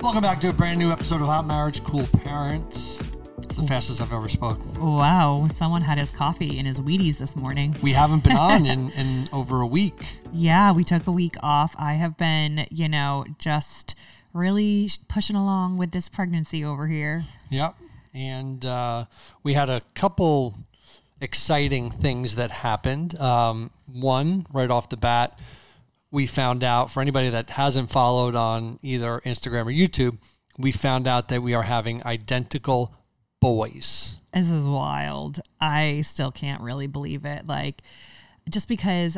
Welcome back to a brand new episode of Hot Marriage, Cool Parents. It's the fastest I've ever spoken. Wow, someone had his coffee and his Wheaties this morning. We haven't been on in over a week. Yeah, we took a week off. I have been, just really pushing along with this pregnancy over here. Yep. And we had a couple exciting things that happened. One, right off the bat, we found out, for anybody that hasn't followed on either Instagram or YouTube, we found out that we are having identical boys. This is wild. I still can't really believe it. Just because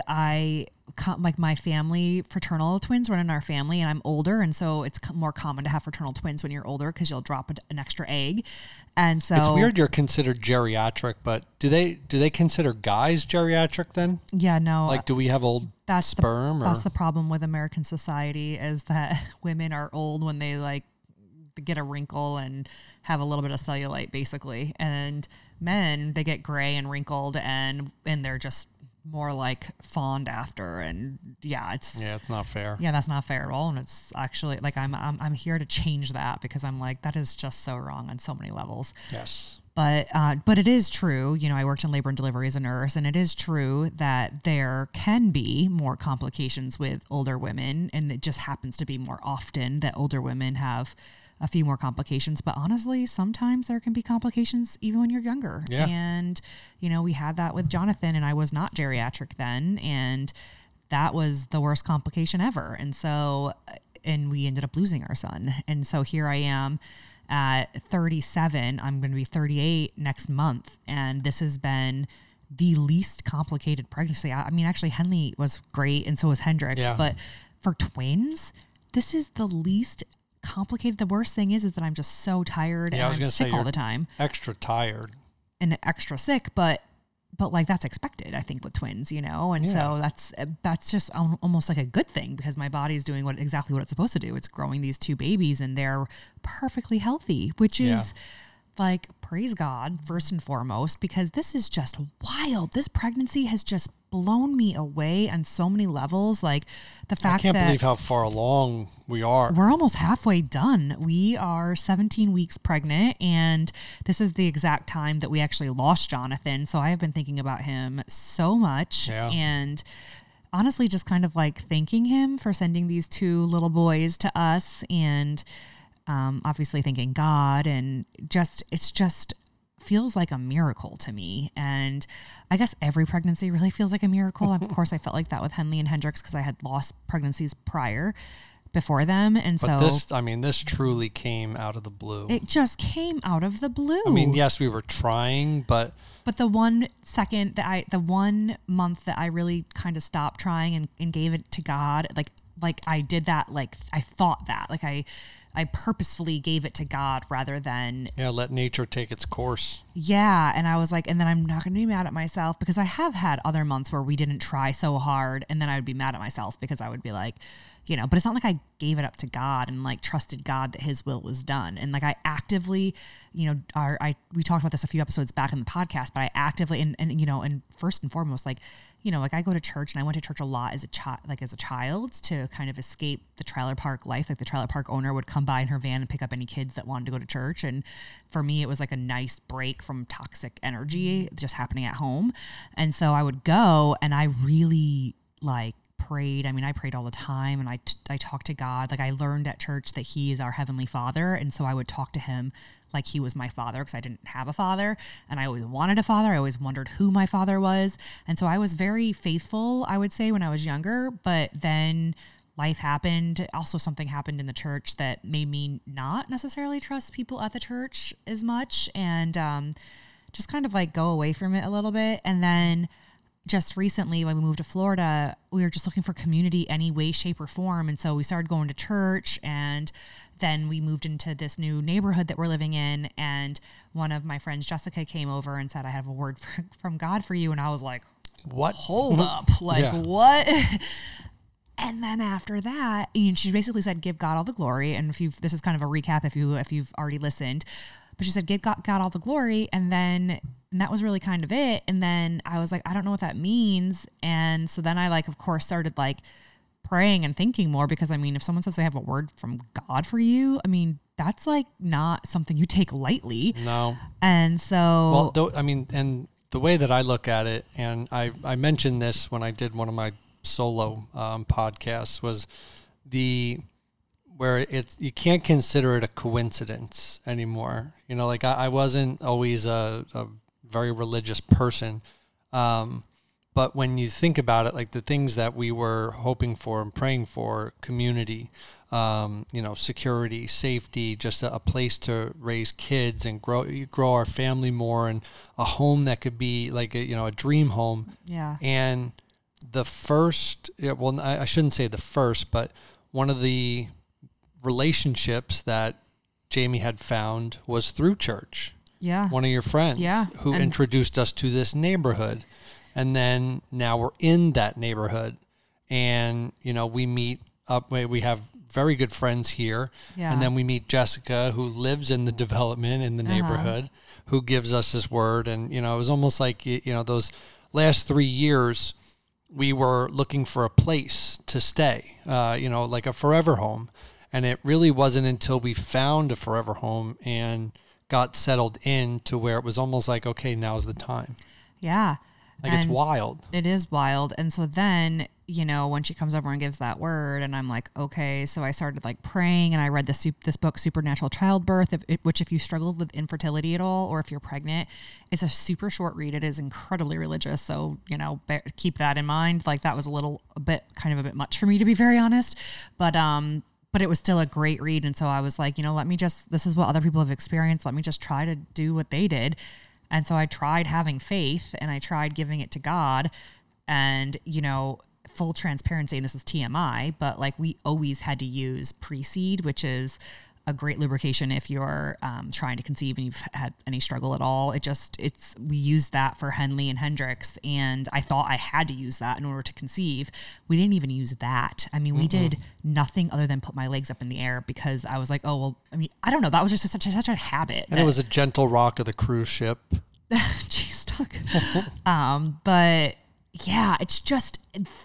my family, fraternal twins run in our family, and I'm older, and so it's more common to have fraternal twins when you're older because you'll drop an extra egg. And so it's weird you're considered geriatric, but do they consider guys geriatric then? Yeah, no. Do we have old sperm? That's the problem with American society, is that women are old when they get a wrinkle and have a little bit of cellulite, basically, and men, they get gray and wrinkled and they're just more fawned after, and it's not fair. Yeah, that's not fair at all, and it's actually I'm here to change that, because I'm that is just so wrong on so many levels. Yes. But it is true, I worked in labor and delivery as a nurse, and it is true that there can be more complications with older women, and it just happens to be more often that older women have a few more complications. But honestly, sometimes there can be complications even when you're younger. Yeah. And, we had that with Jonathan, and I was not geriatric then, and that was the worst complication ever. And so, and we ended up losing our son. And so here I am at 37. I'm going to be 38 next month. And this has been the least complicated pregnancy. I mean, actually, Henley was great, and so was Hendrix. Yeah. But for twins, this is the least complicated. The worst thing is that I'm just so tired, and I'm sick all the time. Extra tired. And extra sick, but that's expected, I think, with twins, and so that's just almost like a good thing, because my body's doing exactly what it's supposed to do. It's growing these two babies, and they're perfectly healthy, which is praise God first and foremost, because this is just wild. This pregnancy has just blown me away on so many levels. The fact that I can't believe how far along we are. We're almost halfway done. We are 17 weeks pregnant, and this is the exact time that we actually lost Jonathan. So I have been thinking about him so much, and honestly, just kind of thanking him for sending these two little boys to us, and obviously thanking God, and it's just feels like a miracle to me. And I guess every pregnancy really feels like a miracle. Of course, I felt like that with Henley and Hendrix, because I had lost pregnancies before them. And but so this truly came out of the blue. It just came out of the blue. I mean, yes, we were trying, but the 1 month that I really kind of stopped trying and gave it to God, I did that, I thought that, I purposefully gave it to God rather than... Yeah, let nature take its course. Yeah, and I was and then I'm not going to be mad at myself, because I have had other months where we didn't try so hard, and then I would be mad at myself, because I would be but it's not like I gave it up to God and trusted God that his will was done. And I actively, we talked about this a few episodes back in the podcast, but I actively, and first and foremost, I go to church, and I went to church a lot as a child to kind of escape the trailer park life. The trailer park owner would come by in her van and pick up any kids that wanted to go to church. And for me, it was a nice break from toxic energy just happening at home. And so I would go, and I really prayed. I mean, I prayed all the time, and I talked to God. I learned at church that he is our heavenly father. And so I would talk to him like he was my father, because I didn't have a father, and I always wanted a father. I always wondered who my father was. And so I was very faithful, I would say, when I was younger, but then life happened. Also, something happened in the church that made me not necessarily trust people at the church as much, and just kind of go away from it a little bit. And then just recently, when we moved to Florida, we were just looking for community any way, shape, or form. And so we started going to church, and then we moved into this new neighborhood that we're living in. And one of my friends, Jessica, came over and said, I have a word from God for you. And I was like, what? Hold up. What? And then after that, she basically said, give God all the glory. And this is kind of a recap if you've already listened, but she said, give God all the glory. And that was really kind of it. And then I was like, I don't know what that means. And so then I of course started praying and thinking more, because I mean, if someone says they have a word from God for you, I mean, that's like not something you take lightly. No. And so, and the way that I look at it, and I mentioned this when I did one of my solo podcasts, was where you can't consider it a coincidence anymore. You know, like I wasn't always a very religious person. But when you think about it, like the things that we were hoping for and praying for, community, security, safety, just a place to raise kids and grow our family more, and a home that could be like a dream home. Yeah. And the first, I shouldn't say the first, but one of the relationships that Jamie had found was through church. Yeah. One of your friends who introduced us to this neighborhood. And then now we're in that neighborhood, and, we meet up. We have very good friends here. Yeah. And then we meet Jessica, who lives in the development in the neighborhood, who gives us his word. And, it was almost like, those last 3 years, we were looking for a place to stay, like a forever home. And it really wasn't until we found a forever home and got settled in to where it was almost like, okay, now's the time. Yeah. Like, it's wild. It is wild. And so then, when she comes over and gives that word, and I'm like, okay, so I started like praying, and I read this book, Supernatural Childbirth, which if you struggle with infertility at all, or if you're pregnant, it's a super short read. It is incredibly religious. So, keep that in mind. Like, that was a bit much for me, to be very honest. But it was still a great read. And so I was like, this is what other people have experienced. Let me just try to do what they did. And so I tried having faith, and I tried giving it to God, and, full transparency, and this is TMI, but like we always had to use pre-seed, which is a great lubrication if you're trying to conceive and you've had any struggle at all. We used that for Henley and Hendrix, and I thought I had to use that in order to conceive. We didn't even use that. I mean, we did nothing other than put my legs up in the air, because I was like, oh, well, I mean, I don't know. That was just such a habit. And it was a gentle rock of the cruise ship. Jeez, but yeah, it's just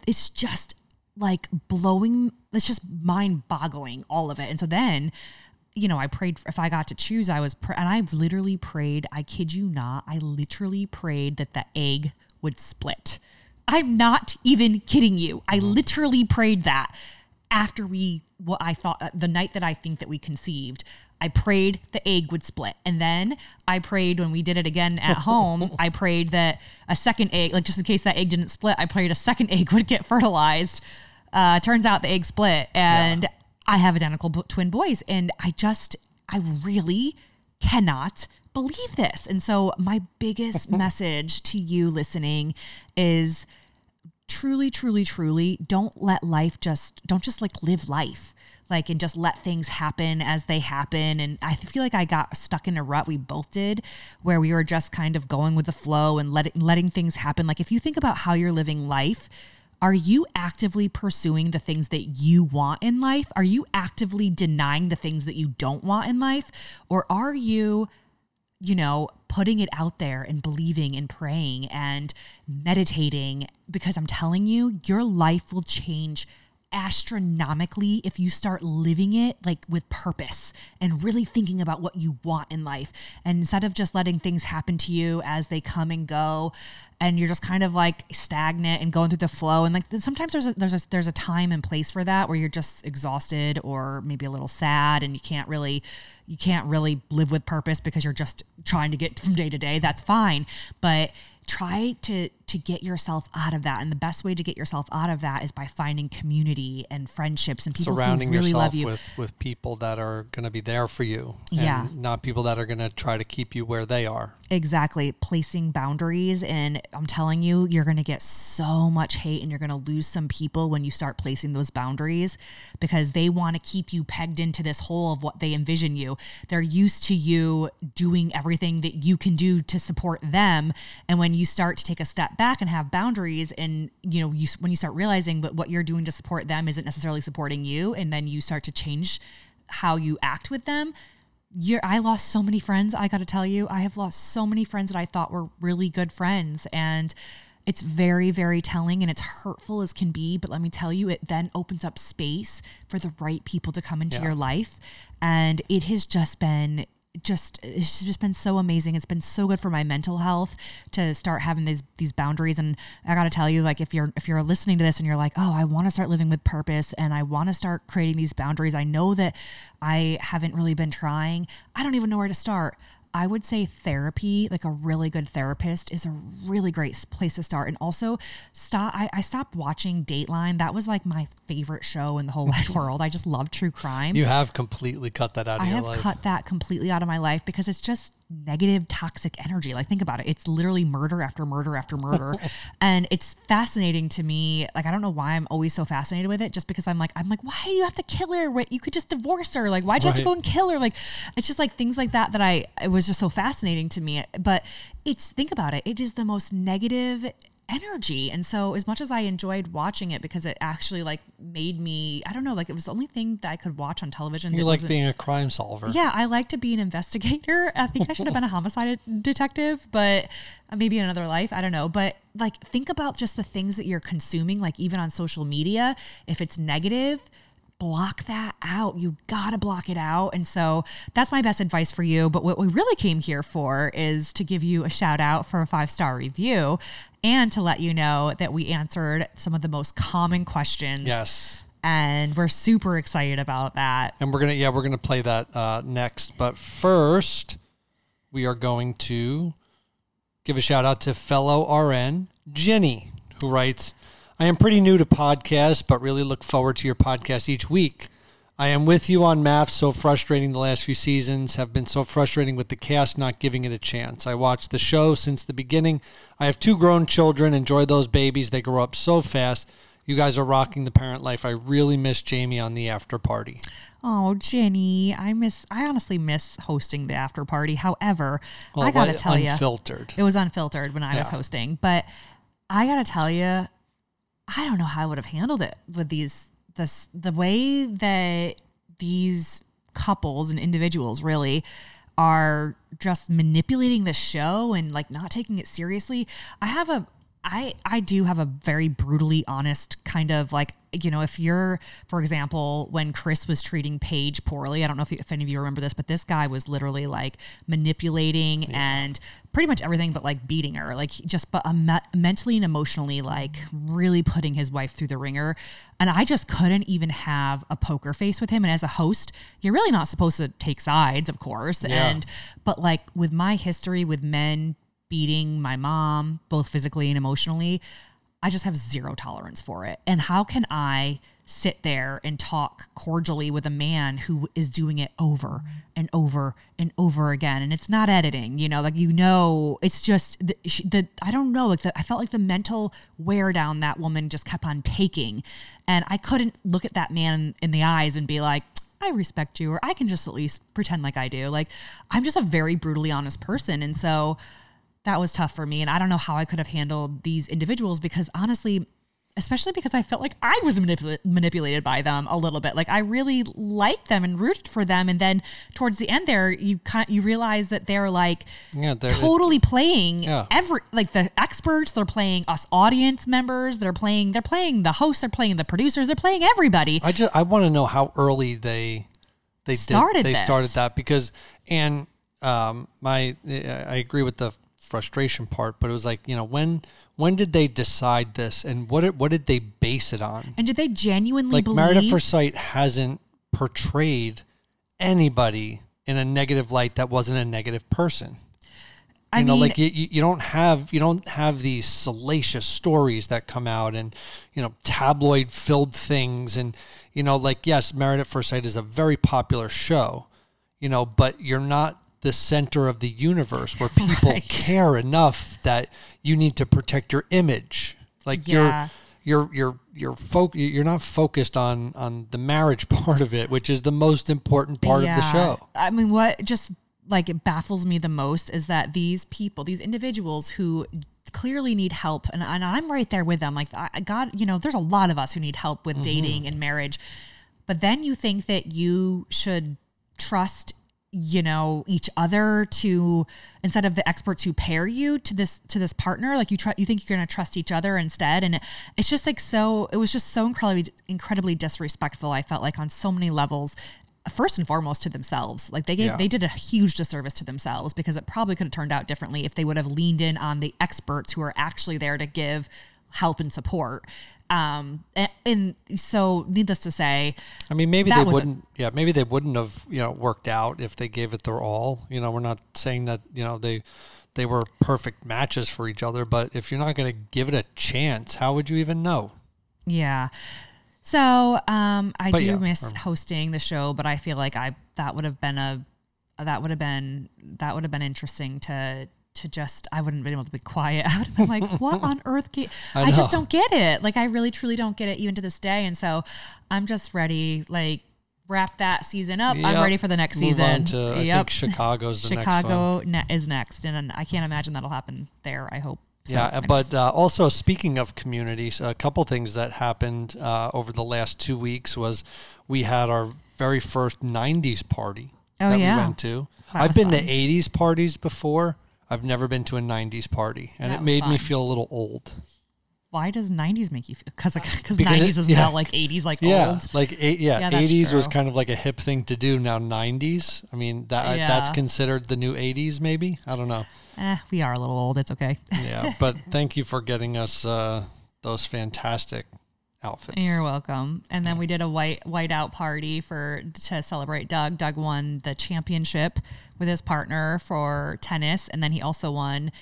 like blowing. It's just mind boggling, all of it. And so then, I prayed, if I got to choose, and I literally prayed, I kid you not, I literally prayed that the egg would split. I'm not even kidding you. I literally prayed that after I thought the night that I think that we conceived, I prayed the egg would split. And then I prayed when we did it again at home, I prayed that a second egg, like just in case that egg didn't split, I prayed a second egg would get fertilized. Turns out the egg split, and I have identical twin boys. And I really cannot believe this. And so my biggest message to you listening is truly, truly, truly, don't just like live life. Like, and just let things happen as they happen. And I feel like I got stuck in a rut, we both did, where we were just kind of going with the flow and letting things happen. Like, if you think about how you're living life, are you actively pursuing the things that you want in life? Are you actively denying the things that you don't want in life? Or are you, putting it out there and believing and praying and meditating? Because I'm telling you, your life will change astronomically if you start living it like with purpose and really thinking about what you want in life, and instead of just letting things happen to you as they come and go, and you're just kind of like stagnant and going through the flow. And like sometimes there's a time and place for that, where you're just exhausted or maybe a little sad, and you can't really live with purpose because you're just trying to get from day to day. That's fine, but try to get yourself out of that. And the best way to get yourself out of that is by finding community and friendships and people surrounding who really love you. with people that are going to be there for you, and not people that are going to try to keep you where they are. Exactly. Placing boundaries. And I'm telling you, you're going to get so much hate, and you're going to lose some people when you start placing those boundaries, because they want to keep you pegged into this hole of what they envision you. They're used to you doing everything that you can do to support them. And when you start to take a step back and have boundaries, and when you start realizing that what you're doing to support them isn't necessarily supporting you, and then you start to change how you act with them, I lost so many friends. I got to tell you, I have lost so many friends that I thought were really good friends, and It's very, very telling, and it's hurtful as can be. But let me tell you, it then opens up space for the right people to come into your life. And it has just been it's just been so amazing. It's been so good for my mental health to start having these boundaries. And I got to tell you, like, if you're listening to this and you're like, oh, I want to start living with purpose and I want to start creating these boundaries. I know that I haven't really been trying. I don't even know where to start. I would say therapy, like a really good therapist, is a really great place to start. And also I stopped watching Dateline. That was like my favorite show in the whole wide world. I just love true crime. You have completely cut that out of your life. I have cut that completely out of my life because it's just negative, toxic energy. Like, think about it. It's literally murder after murder after murder. And it's fascinating to me. Like, I don't know why I'm always so fascinated with it, just because I'm like, why do you have to kill her? You could just divorce her. Like, why'd you have to go and kill her? Like, it's just like things like that it was just so fascinating to me. But think about it. It is the most negative energy. And so as much as I enjoyed watching it, because it actually like made me, I don't know, like it was the only thing that I could watch on television. You like being a crime solver. Yeah, I like to be an investigator. I think I should have been a homicide detective, but maybe in another life, I don't know. But like, think about just the things that you're consuming, like even on social media. If it's negative, block that out. You got to block it out. And so that's my best advice for you. But what we really came here for is to give you a shout out for a 5-star review and to let you know that we answered some of the most common questions. Yes. And we're super excited about that. And we're going to play that next. But first, we are going to give a shout out to fellow RN Jenny, who writes, I am pretty new to podcasts, but really look forward to your podcast each week. I am with you on MAFS. So frustrating the last few seasons have been so frustrating with the cast not giving it a chance. I watched the show since the beginning. I have 2 grown children. Enjoy those babies. They grow up so fast. You guys are rocking the parent life. I really miss Jamie on the after party. Oh, Jenny, I honestly miss hosting the after party. However, I got to tell you, it was unfiltered when I was hosting, but I got to tell you, I don't know how I would have handled it with the way that these couples and individuals really are just manipulating the show and like not taking it seriously. I do have a very brutally honest kind of like, you know, if you're, for example, when Chris was treating Paige poorly, I don't know if any of you remember this, but this guy was literally like manipulating and pretty much everything, but like beating her, like mentally and emotionally, like really putting his wife through the ringer. And I just couldn't even have a poker face with him. And as a host, you're really not supposed to take sides, of course. Yeah. But like with my history with men beating my mom, both physically and emotionally, I just have zero tolerance for it. And how can I sit there and talk cordially with a man who is doing it over and over and over again? And it's not editing, you know, like, you know, it's just I don't know, like I felt like the mental wear down that woman just kept on taking. And I couldn't look at that man in the eyes and be like, I respect you, or I can just at least pretend like I do. Like, I'm just a very brutally honest person. And so that was tough for me. And I don't know how I could have handled these individuals, because honestly, especially because I felt like I was manipulated by them a little bit. Like, I really liked them and rooted for them. And then towards the end there, you realize that they're like totally playing like the experts, they're playing us audience members, they're playing the hosts, they're playing the producers, they're playing everybody. I want to know how early they started that, because, and I agree with the frustration part, but it was like, you know, when did they decide this, and what did they base it on? And did they genuinely believe? Married at First Sight hasn't portrayed anybody in a negative light that wasn't a negative person. You know, like you don't have these salacious stories that come out, and, you know, tabloid filled things, and, you know, like, yes, Married at First Sight is a very popular show, you know, but you're not the center of the universe where people care enough that you need to protect your image. Like, you're not focused on the marriage part of it, which is the most important part of the show. I mean, what just like it baffles me the most is that these people, these individuals who clearly need help, and I'm right there with them. Like, God, you know, there's a lot of us who need help with dating and marriage, but then you think that you should trust each other to, instead of the experts who pair you to this partner, like you think you're going to trust each other instead. And it's just like, it was just so incredibly disrespectful. I felt like on so many levels, first and foremost to themselves. Like they did a huge disservice to themselves, because it probably could have turned out differently if they would have leaned in on the experts who are actually there to give help and support. And so needless to say, I mean, maybe they wouldn't have, worked out if they gave it their all. We're not saying that, they were perfect matches for each other, but if you're not going to give it a chance, how would you even know? Yeah. So, I do miss hosting the show, but I feel like that would have been interesting to just, I wouldn't have been able to be quiet. I would have been like, what on earth? I just don't get it. Like, I really, truly don't get it even to this day. And so I'm just ready, like, wrap that season up. Yep. I'm ready for the next season. On to, I think Chicago's the next one. Chicago is next. And I can't imagine that'll happen there, I hope. So, but also speaking of communities, a couple things that happened over the last 2 weeks was we had our very first 90s party we went to. I've been to 80s parties before. I've never been to a 90s party, and it made me feel a little old. Why does 90s make you feel? Because 90s is now like 80s, like old. Like 80s was kind of like a hip thing to do. Now 90s, I mean that's considered the new 80s, maybe. I don't know. We are a little old. It's okay. Yeah, but thank you for getting us those fantastic outfits. You're welcome. And then we did a white out party to celebrate Doug. Doug won the championship with his partner for tennis, and then he also won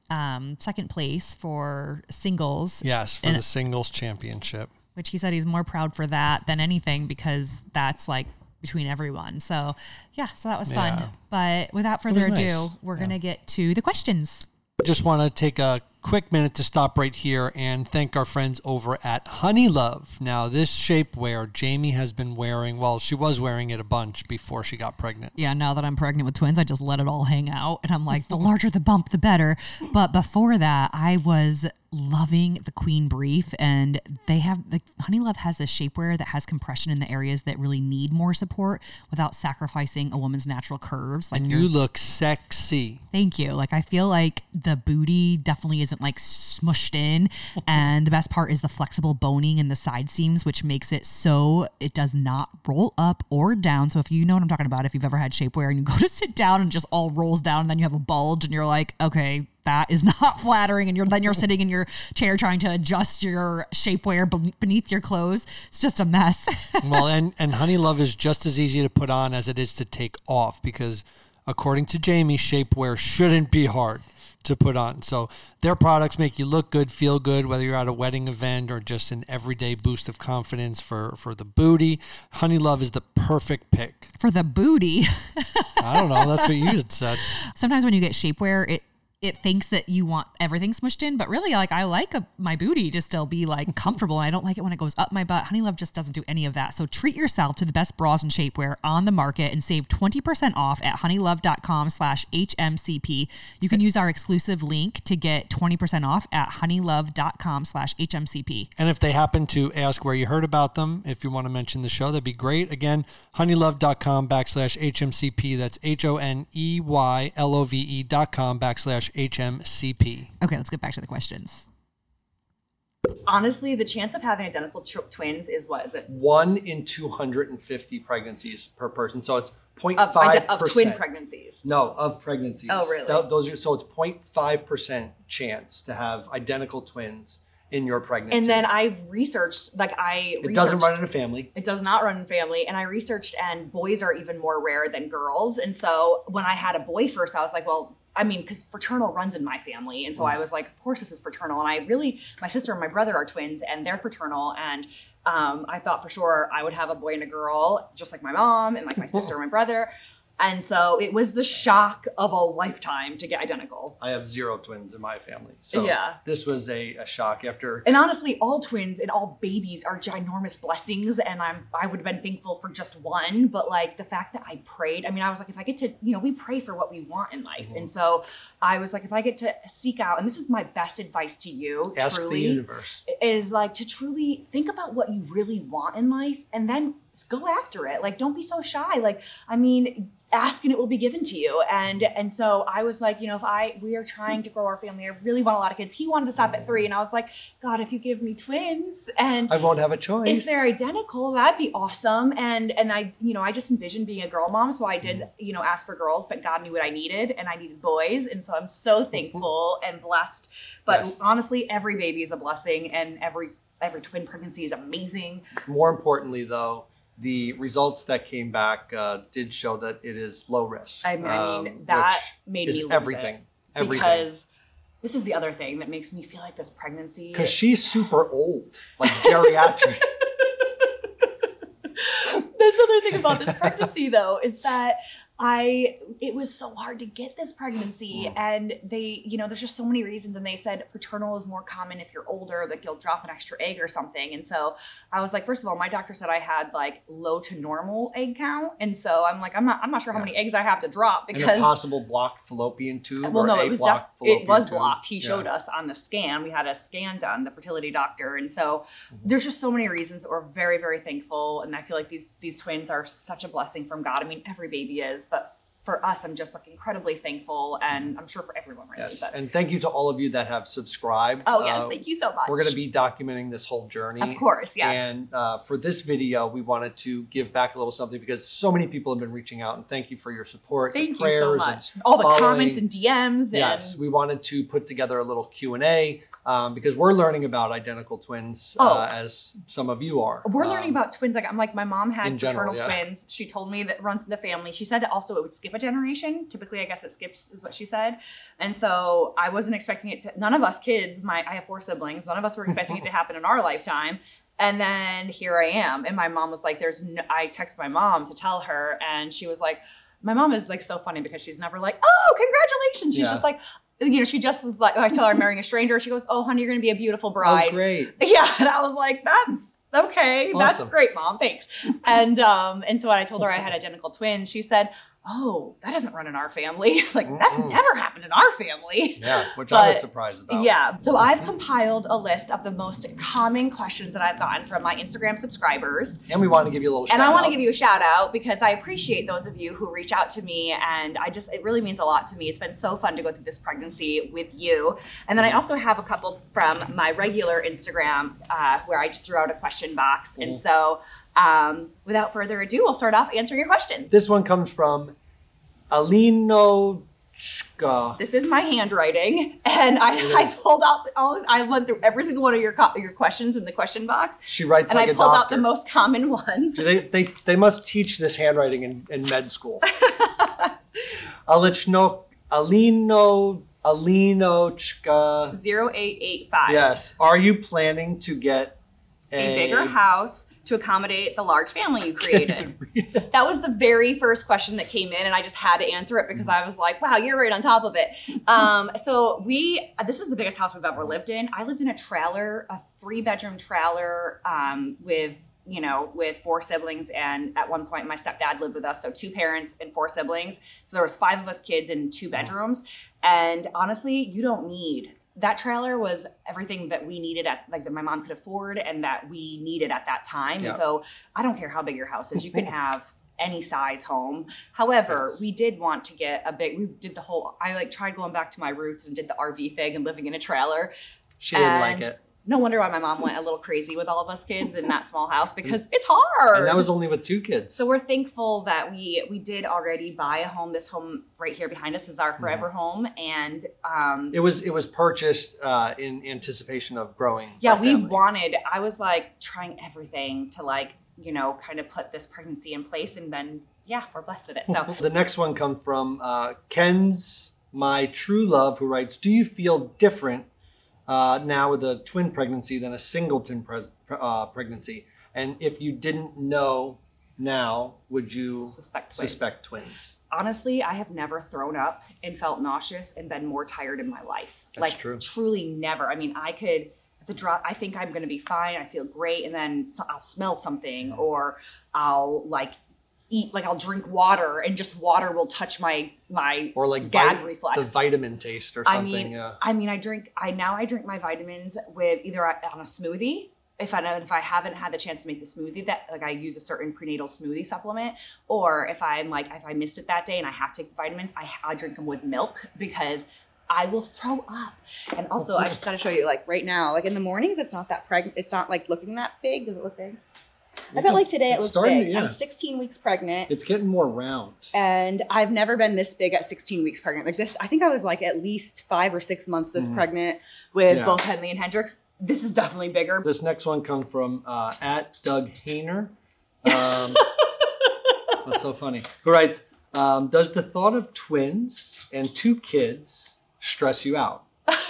second place for singles. Yes, for the singles championship. Which he said he's more proud for that than anything, because that's like between everyone. So that was fun. Yeah. But without further ado, we're going to get to the questions. I just want to take a quick minute to stop right here and thank our friends over at Honeylove. Now, this shapewear Jamie has been wearing, well, she was wearing it a bunch before she got pregnant. Yeah, now that I'm pregnant with twins, I just let it all hang out. And I'm like, the larger the bump, the better. But before that, I was loving the Queen Brief, and Honeylove has this shapewear that has compression in the areas that really need more support without sacrificing a woman's natural curves. Like, and you look sexy. Thank you. Like, I feel like the booty definitely isn't like smushed in, and the best part is the flexible boning in the side seams, which makes it so it does not roll up or down. So if you know what I'm talking about, if you've ever had shapewear and you go to sit down and it just all rolls down, and then you have a bulge and you're like, okay, that is not flattering, and you're sitting in your chair trying to adjust your shapewear beneath your clothes. It's just a mess. Well, and Honeylove is just as easy to put on as it is to take off, because according to Jamie, shapewear shouldn't be hard to put on. So their products make you look good, feel good, whether you're at a wedding event or just an everyday boost of confidence for the booty. Honeylove is the perfect pick. For the booty? I don't know. That's what you had said. Sometimes when you get shapewear, it thinks that you want everything smushed in, but really, like, I like my booty to still be like comfortable. And I don't like it when it goes up my butt. Honeylove just doesn't do any of that. So treat yourself to the best bras and shapewear on the market and save 20% off at honeylove.com/HMCP. You can use our exclusive link to get 20% off at honeylove.com/HMCP. And if they happen to ask where you heard about them, if you want to mention the show, that'd be great. Again, honeylove.com/HMCP. That's HONEYLOVE.com/HMCP. Okay, let's get back to the questions. Honestly, the chance of having identical twins is, what is it? 1 in 250 pregnancies per person. So it's 0.5% of twin pregnancies. No, of pregnancies. Oh, really? So it's 0.5% chance to have identical twins in your pregnancy. And then I've researched, it doesn't run in a family. It does not run in family. And I researched, and boys are even more rare than girls. And so when I had a boy first, I was like, well, I mean, because fraternal runs in my family. And so I was like, of course this is fraternal. And my sister and my brother are twins, and they're fraternal. And I thought for sure I would have a boy and a girl, just like my mom and like my sister and my brother. And so it was the shock of a lifetime to get identical. I have 0 twins in my family. So this was a shock after. And honestly, all twins and all babies are ginormous blessings. And I would have been thankful for just one. But like the fact that I prayed, I mean, I was like, if I get to, we pray for what we want in life. Mm-hmm. And so I was like, if I get to seek out, and this is my best advice to you, ask the universe, is like to truly think about what you really want in life, and then go after it. Like, don't be so shy. Like, I mean, ask and it will be given to you. And so I was like, if we are trying to grow our family, I really want a lot of kids. He wanted to stop at 3. And I was like, God, if you give me twins and I won't have a choice. if they're identical, that'd be awesome. And I just envisioned being a girl mom. So I did, ask for girls, but God knew what I needed, and I needed boys. And so I'm so thankful and blessed. But honestly, every baby is a blessing, and every twin pregnancy is amazing. More importantly, though, the results that came back did show that it is low risk. I mean, that made me lose everything. Because this is the other thing that makes me feel like this pregnancy. Because she's super old, like geriatric. This other thing about this pregnancy, though, is that it was so hard to get this pregnancy, and they, there's just so many reasons. And they said fraternal is more common if you're older, like you'll drop an extra egg or something. And so I was like, first of all, my doctor said I had like low to normal egg count. And so I'm like, I'm not sure how many eggs I have to drop, because and a possible blocked fallopian tube. Well, no, it was blocked. He showed us on the scan. We had a scan done, the fertility doctor. And so there's just so many reasons that we're very, very thankful. And I feel like these twins are such a blessing from God. I mean, every baby is, but for us, I'm just like incredibly thankful, and I'm sure for everyone, really. Yes, but. and thank you to all of you that have subscribed. Oh, yes, thank you so much. We're going to be documenting this whole journey. Of course, yes. And for this video, we wanted to give back a little something, because so many people have been reaching out, and thank you for your support. Thank you so much. All the comments and DMs. Yes, we wanted to put together a little Q&A. Because we're learning about identical twins, as some of you are. We're learning about twins. Like my mom had fraternal general, twins. She told me that runs in the family. She said also it would skip a generation. Typically, I guess it skips, is what she said. And so I wasn't expecting it to. None of us kids, I have 4 siblings. None of us were expecting it to happen in our lifetime. And then here I am. And my mom was like, I texted my mom to tell her, and she was like, my mom is like so funny, because she's never like, oh, congratulations. She's just like, she just was like, I tell her I'm marrying a stranger. She goes, oh, honey, you're going to be a beautiful bride. Oh, great. Yeah. And I was like, that's okay. Awesome. That's great, Mom. Thanks. And so when I told her I had identical twins, she said, oh, that doesn't run in our family. Like, that's never happened in our family. Yeah, which I was surprised about. Yeah. So I've compiled a list of the most common questions that I've gotten from my Instagram subscribers. And we want to give you a little shout out. And I want to give you a shout out, because I appreciate those of you who reach out to me. And it really means a lot to me. It's been so fun to go through this pregnancy with you. And then I also have a couple from my regular Instagram where I just threw out a question box. And so without further ado, I'll start off answering your questions. This one comes from Alinochka. This is my handwriting, and I pulled out I went through every single one of your questions in the question box. She writes and like I a pulled doctor. out the most common ones. They must teach this handwriting in med school. Alinochka 0885. Yes. Are you planning to get a bigger house to accommodate the large family you created? That was the very first question that came in, and I just had to answer it because I was like, wow, you're right on top of it. So this is the biggest house we've ever lived in. I lived in a trailer, a 3-bedroom trailer with 4 siblings. And at one point my stepdad lived with us. So 2 parents and 4 siblings. So there was 5 of us kids in 2 bedrooms. And honestly, you don't need that trailer was everything that we needed that my mom could afford and that we needed at that time. Yeah. And so I don't care how big your house is. You can have any size home. However, we did want to get we did I tried going back to my roots and did the RV thing and living in a trailer. She didn't like it. No wonder why my mom went a little crazy with all of us kids in that small house, because it's hard. And that was only with 2 kids. So we're thankful that we did already buy a home. This home right here behind us is our forever home. And it was purchased in anticipation of growing. Yeah, I was like trying everything to kind of put this pregnancy in place, and then we're blessed with it. So the next one comes from Ken's My True Love, who writes, do you feel different now with a twin pregnancy than a singleton pregnancy? And if you didn't know now, would you suspect twins? Honestly, I have never thrown up and felt nauseous and been more tired in my life. That's true. Truly never. I mean, I could, I think I'm going to be fine. I feel great. And then I'll smell something, or I'll eat, I'll drink water and just water will touch my or gag reflex. The vitamin taste or something. I drink my vitamins with either on a smoothie if I haven't had the chance to make the smoothie, that like I use a certain prenatal smoothie supplement, or if I missed it that day and I have to take vitamins, I drink them with milk because I will throw up. And also, I just got to show you, like right now, like in the mornings, it's not that it's not like looking that big. Does it look big? I felt like today it looks big. Yeah. I'm 16 weeks pregnant. It's getting more round. And I've never been this big at 16 weeks pregnant. Like this, I think I was like at least 5 or 6 months pregnant with both Henley and Hendrix. This is definitely bigger. This next one comes from at Doug Hayner. That's so funny. Who writes, does the thought of twins and 2 kids stress you out?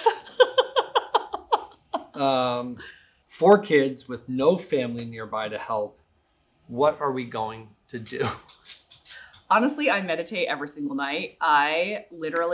4 kids with no family nearby to help. What are we going to do? Honestly, I meditate every single night. I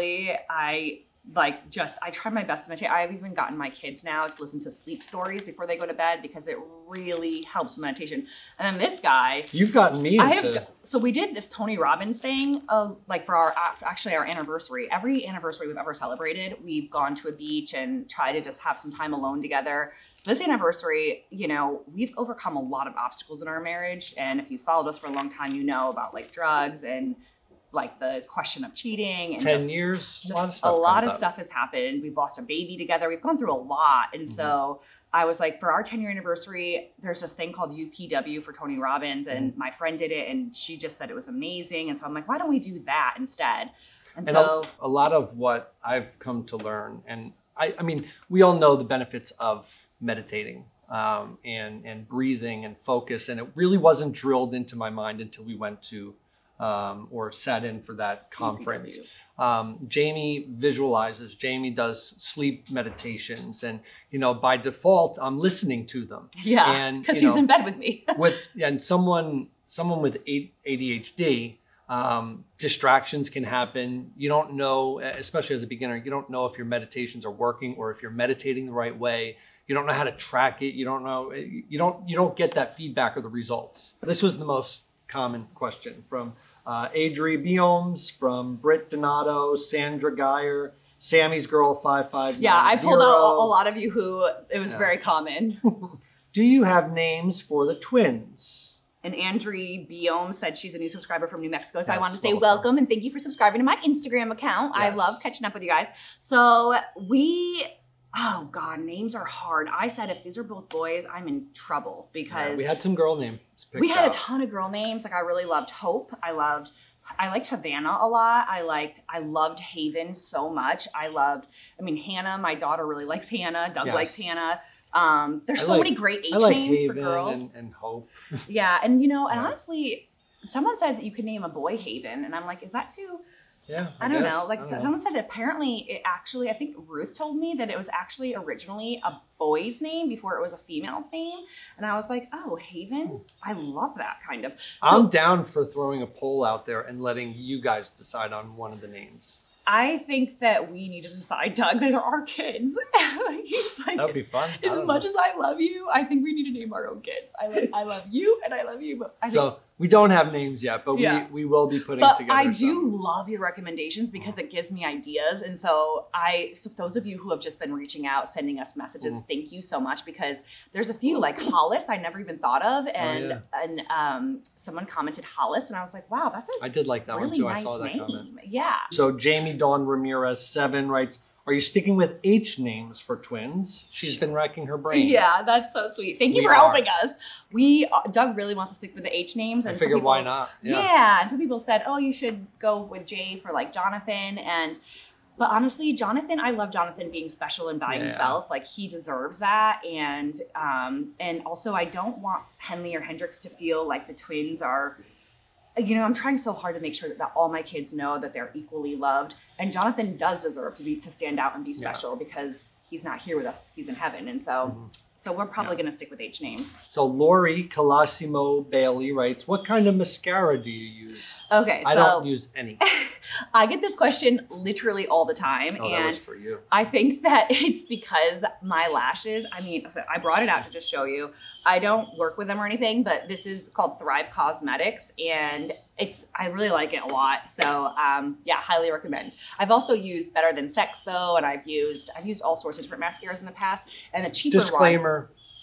try my best to meditate. I've even gotten my kids now to listen to sleep stories before they go to bed because it really helps with meditation. And then this guy, you've gotten me into. So we did this Tony Robbins thing, like for our anniversary. Every anniversary we've ever celebrated, we've gone to a beach and tried to just have some time alone together. This anniversary, we've overcome a lot of obstacles in our marriage. And if you followed us for a long time, you know about like drugs and like the question of cheating and 10 years, just a lot of stuff has happened. We've lost a baby together. We've gone through a lot. And so I was like, for our 10-year anniversary, there's this thing called UPW for Tony Robbins. And my friend did it and she just said it was amazing. And so I'm like, why don't we do that instead? And so a lot of what I've come to learn, and I mean, we all know the benefits of meditating and breathing and focus. And it really wasn't drilled into my mind until we went to or sat in for that conference. Jamie visualizes. Jamie does sleep meditations, and by default, I'm listening to them. Yeah, because he's in bed with me. And someone with ADHD, distractions can happen. You don't know, especially as a beginner, you don't know if your meditations are working or if you're meditating the right way. You don't know how to track it. You don't know. You don't get that feedback or the results. This was the most common question from Adri Biomes, from Britt Donato, Sandra Geyer, Sammy's Girl 5590. Yeah, I pulled out a lot of you who it was very common. Do you have names for the twins? And Andrea Biome said she's a new subscriber from New Mexico. So I wanted to say welcome and thank you for subscribing to my Instagram account. Yes. I love catching up with you guys. So oh God, names are hard. I said if these are both boys, I'm in trouble because we had some girl names picked We had out. a ton of girl names. Like I really loved Hope. I liked Havana a lot. I loved Haven so much. Hannah, my daughter really likes Hannah. Doug likes Hannah. There's so many great names Haven for girls. And Hope. Yeah. And honestly, someone said that you could name a boy Haven. And I'm like, is that too... Yeah, I don't know. Like someone said, apparently I think Ruth told me that it was actually originally a boy's name before it was a female's name. And I was like, oh, Haven? I love that kind of. So, I'm down for throwing a poll out there and letting you guys decide on one of the names. I think that we need to decide, Doug. These are our kids. That would be fun. As much as I love you, I think we need to name our own kids. I love you and I love you. But we don't have names yet, but we will be putting together. But I do love your recommendations because it gives me ideas. And so those of you who have just been reaching out, sending us messages, thank you so much, because there's a few like Hollis I never even thought of. And someone commented Hollis and I was like, wow, that's I did like that really one too. Nice I saw that name. comment. Yeah. So Jamie Dawn Ramirez 7 writes, are you sticking with H names for twins? She's been racking her brain. Yeah, that's so sweet. Thank you for helping us. Doug really wants to stick with the H names. And I figured why not? Yeah. And some people said, oh, you should go with J for like Jonathan. But honestly, Jonathan, I love Jonathan being special and by himself. Like he deserves that. And also I don't want Henley or Hendrix to feel like the twins are... I'm trying so hard to make sure that all my kids know that they're equally loved. And Jonathan does deserve to stand out and be special because he's not here with us. He's in heaven. And so we're probably going to stick with H names. So Lori Colosimo Bailey writes, what kind of mascara do you use? Okay. I don't use any. I get this question literally all the time. Oh, that was for you. I think that it's because my lashes, I brought it out to just show you. I don't work with them or anything, but this is called Thrive Cosmetics and I really like it a lot. So highly recommend. I've also used Better Than Sex though, and I've used all sorts of different mascaras in the past. And the cheaper Disclaimer,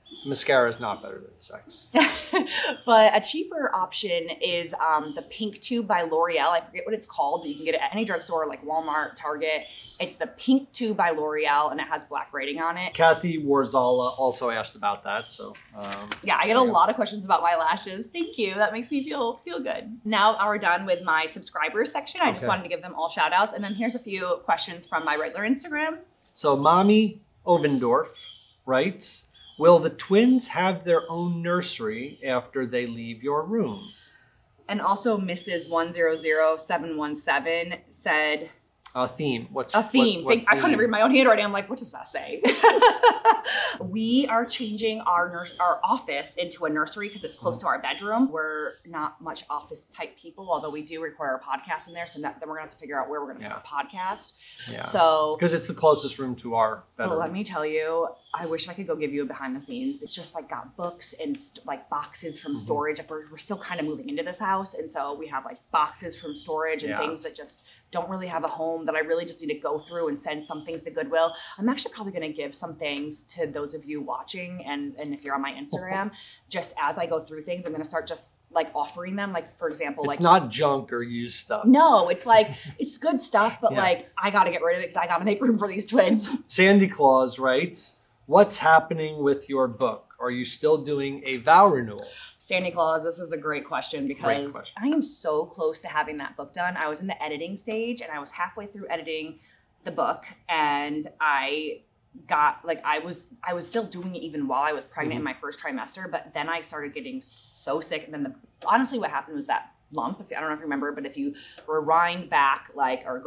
Mascara is not better than sex. But a cheaper option is the Pink Tube by L'Oreal. I forget what it's called, but you can get it at any drugstore like Walmart, Target. It's the Pink Tube by L'Oreal, and it has black writing on it. Kathy Warzala also asked about that. So Yeah, I get a lot of questions about my lashes. Thank you. That makes me feel good. Now we're done with my subscribers section. I just wanted to give them all shout outs. And then here's a few questions from my regular Instagram. So Mommy Ovendorf writes, will the twins have their own nursery after they leave your room? And also Mrs. 100717 said... A theme. What's a theme? What I couldn't read my own handwriting. I'm like, what does that say? We are changing our office into a nursery because it's close to our bedroom. We're not much office type people, although we do record our podcast in there. So then we're gonna have to figure out where we're gonna put our podcast. Yeah. So because it's the closest room to our bedroom. But let me tell you, I wish I could go give you a behind the scenes. It's just like got books and like boxes from storage. We're still kind of moving into this house, and so we have like boxes from storage and things that just don't really have a home that I really just need to go through and send some things to Goodwill. I'm actually probably going to give some things to those of you watching, and if you're on my Instagram, just as I go through things, I'm going to start just like offering them. Like, for example, it's not junk or used stuff. No, it's like, it's good stuff, but like I got to get rid of it because I got to make room for these twins. Sandy Claus writes, what's happening with your book? Are you still doing a vow renewal? Sandy Claus, this is a great question because I am so close to having that book done. I was in the editing stage and I was halfway through editing the book, and I got like I was still doing it even while I was pregnant in my first trimester, but then I started getting so sick, and then honestly what happened was that lump, I don't know if you remember, but if you rewind back if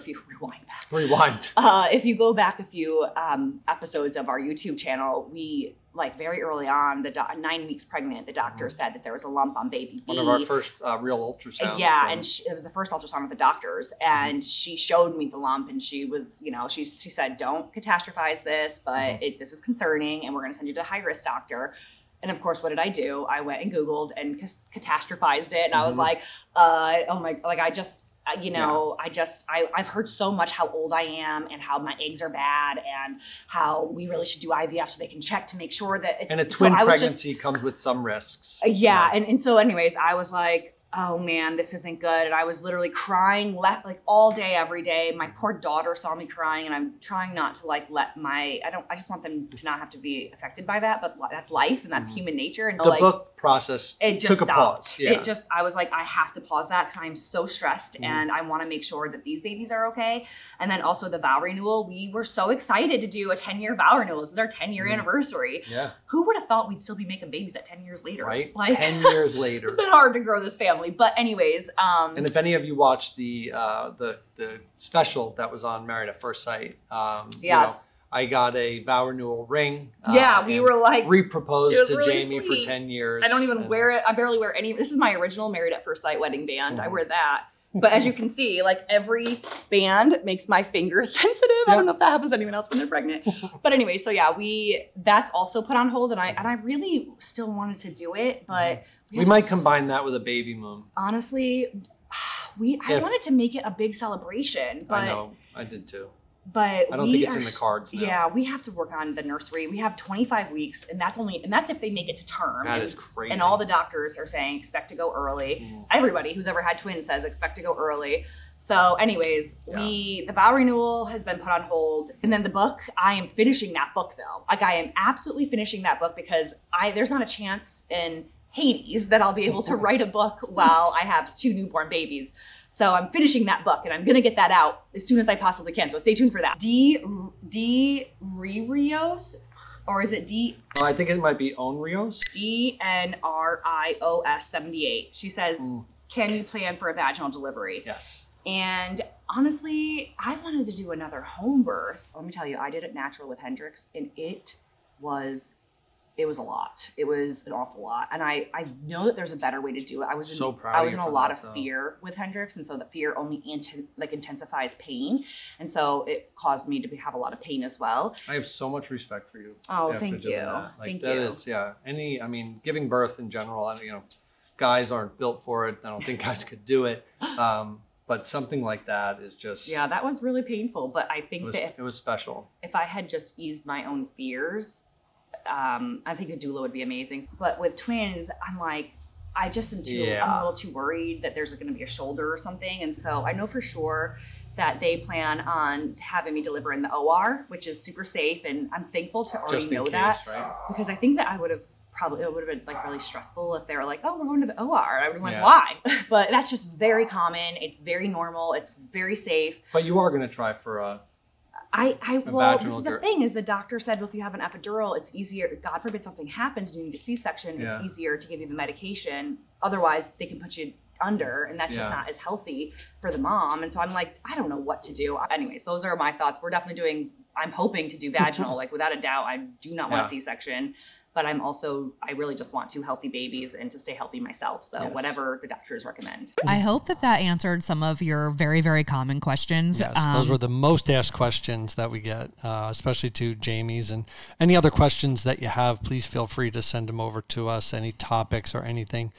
you go back a few episodes of our YouTube channel, we like very early on, 9 weeks pregnant, the doctor said that there was a lump on baby B. One of our first real ultrasounds. Yeah, and it was the first ultrasound with the doctors, and she showed me the lump, and she was, she said, don't catastrophize this, but this is concerning, and we're going to send you to a high-risk doctor. And of course, what did I do? I went and Googled and catastrophized it, and I was like, oh my, like I've heard so much how old I am and how my eggs are bad and how we really should do IVF so they can check to make sure that it's... And a twin pregnancy comes with some risks. And so anyways, I was like, oh man, this isn't good. And I was literally crying like all day, every day. My poor daughter saw me crying, and I'm trying not to like let I just want them to not have to be affected by that, but that's life and that's human nature. And the book process took a pause. Yeah. I was like, I have to pause that because I'm so stressed and I want to make sure that these babies are okay. And then also the vow renewal, we were so excited to do a 10-year vow renewal. This is our 10-year anniversary. Yeah. Who would have thought we'd still be making babies at 10 years later? Right. Like, 10 years later. It's been hard to grow this family. But anyways, and if any of you watched the special that was on Married at First Sight, yes, I got a vow renewal ring. We were like reproposed to really Jamie sweet. for 10 years. I don't even wear it. I barely wear any. This is my original Married at First Sight wedding band. I wear that. But as you can see, like every band makes my fingers sensitive. I don't know if that happens to anyone else when they're pregnant. But anyway, so yeah, that's also put on hold, and I really still wanted to do it, but we might combine that with a baby moon. Honestly, I wanted to make it a big celebration, but I know, I did too. But I don't think it's in the cards now. Yeah, we have to work on the nursery. We have 25 weeks, and that's if they make it to term. That is crazy. And all the doctors are saying expect to go early. Everybody who's ever had twins says expect to go early. So anyways, the vow renewal has been put on hold. And then the book, I am finishing that book though. Like I am absolutely finishing that book because there's not a chance in Hades that I'll be able to write a book while I have 2 newborn babies. So I'm finishing that book, and I'm going to get that out as soon as I possibly can. So stay tuned for that. D. Rios, or is it D? Well, I think it might be Onrios. DNRIOS 78. She says, can you plan for a vaginal delivery? Yes. And honestly, I wanted to do another home birth. Let me tell you, I did it natural with Hendrix, and it was a lot. It was an awful lot. And I know that there's a better way to do it. I was in a lot of fear with Hendrix. And so the fear only intensifies pain. And so it caused me to have a lot of pain as well. I have so much respect for you. Oh, thank you. Thank you. Giving birth in general, guys aren't built for it. I don't think guys could do it. But something like that is just... Yeah, that was really painful. But I think it was special. If I had just eased my own fears... I think a doula would be amazing. But with twins, I'm like, I just am I'm a little too worried that there's going to be a shoulder or something. And so I know for sure that they plan on having me deliver in the OR, which is super safe. And I'm thankful to already know that, right? Because I think that it would have been like really stressful if they were like, oh, we're going to the OR. I would have went, why? But that's just very common. It's very normal. It's very safe. But you are going to try for a well, this is the thing is the doctor said, well, if you have an epidural, it's easier. God forbid something happens, you need a C-section. It's easier to give you the medication. Otherwise, they can put you under, and that's just not as healthy for the mom. And so I'm like, I don't know what to do. Anyways, those are my thoughts. We're definitely I'm hoping to do vaginal. Like without a doubt, I do not want a C-section. But I really just want 2 healthy babies and to stay healthy myself. So whatever the doctors recommend. I hope that answered some of your very, very common questions. Yes, those were the most asked questions that we get, especially to Jamie's. And any other questions that you have, please feel free to send them over to us, any topics or anything.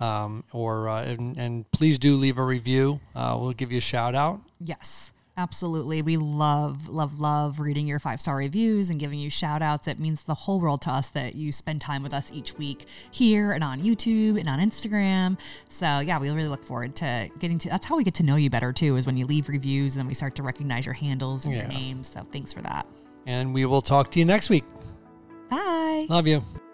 And please do leave a review. We'll give you a shout out. Yes. Absolutely. We love reading your 5-star reviews and giving you shout outs. It means the whole world to us that you spend time with us each week here and on YouTube and on Instagram. So yeah, we really look forward to that's how we get to know you better too, is when you leave reviews and then we start to recognize your handles and your names. So thanks for that. And we will talk to you next week. Bye. Love you.